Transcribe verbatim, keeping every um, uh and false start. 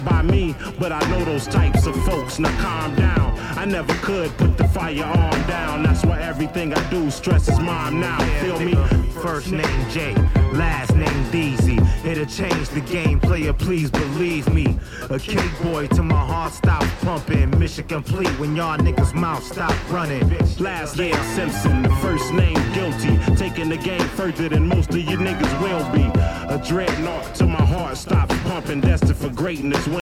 by me, but I know those types of folks. Now calm down. I never could put the firearm down. That's why everything I do stresses mom now. Feel me? First name J, last name D Z. It'll change the game, player, please believe me. A cake boy till my heart stops pumping. Mission complete when y'all niggas' mouth stop running. Last name Simpson, the first name guilty. Taking the game further than most of you niggas will be. A dreadnought till my heart stops pumping. Destined for greatness.